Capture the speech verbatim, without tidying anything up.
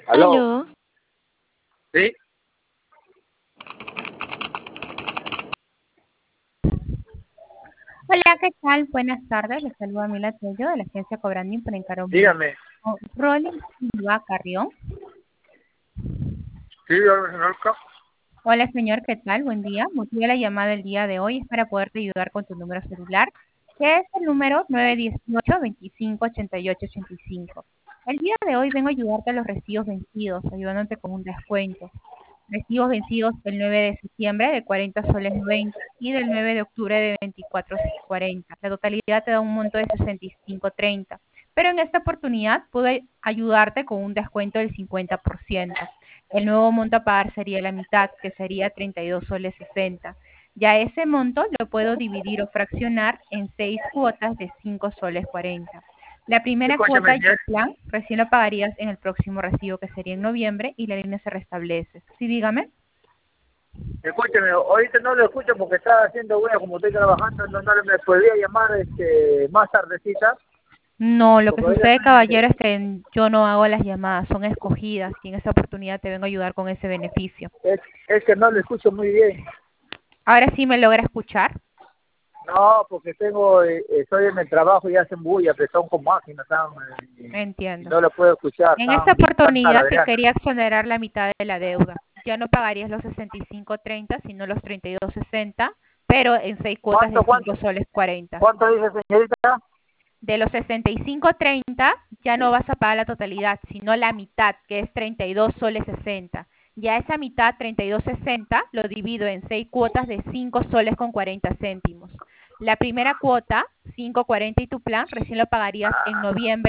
Aló, Aló, ¿sí? Hola, ¿qué tal? Buenas tardes. Les saluda Mila Tello de la agencia Cobranding para encargar un Dígame. Rolling Silva Carrión. Sí, dígame, señor. Hola, señor, ¿qué tal? Buen día. Motivo de la llamada del día de hoy es para poderte ayudar con tu número celular, que es el número nueve uno ocho, veinticinco, ochenta y ocho, ochenta y cinco. El día de hoy vengo a ayudarte a los recibos vencidos, ayudándote con un descuento. Recibos vencidos el nueve de septiembre de cuarenta soles noventa y del nueve de octubre de veinticuatro cuarenta. La totalidad te da un monto de sesenta y cinco treinta. Pero en esta oportunidad pude ayudarte con un descuento del cincuenta por ciento. El nuevo monto a pagar sería la mitad, que sería treinta y dos soles sesenta. Ya ese monto lo puedo dividir o fraccionar en seis cuotas de cinco soles cuarenta. La primera Escúcheme, cuota señor. y plan recién lo pagarías en el próximo recibo, que sería en noviembre, y la línea se restablece. Sí, dígame. Escúcheme, ahorita no lo escucho porque estaba haciendo huella, como estoy trabajando, no, no me podría llamar este, más tardecita, No, lo que porque ahorita sucede, estoy- caballero, es que yo no hago las llamadas, son escogidas y en esta oportunidad te vengo a ayudar con ese beneficio. es, es que no lo escucho muy bien. Ahora sí me logra escuchar. No, porque tengo, eh, estoy en el trabajo y hacen bulla, que son con máquinas, están, eh, y, y Entiendo. no lo puedo escuchar, En esta están, están oportunidad te taladrando. quería exonerar la mitad de la deuda. Ya no pagarías los sesenta y cinco treinta, sino los treinta y dos sesenta, pero en seis cuotas ¿Cuánto, de cinco cuánto, soles cuarenta. cuánto dice, señorita? De los sesenta y cinco treinta ya no vas a pagar la totalidad, sino la mitad, que es treinta y dos soles sesenta. Ya esa mitad, treinta y dos sesenta, lo divido en seis cuotas de cinco soles con cuarenta céntimos. La primera cuota, cinco cuarenta y tu plan, recién lo pagarías en noviembre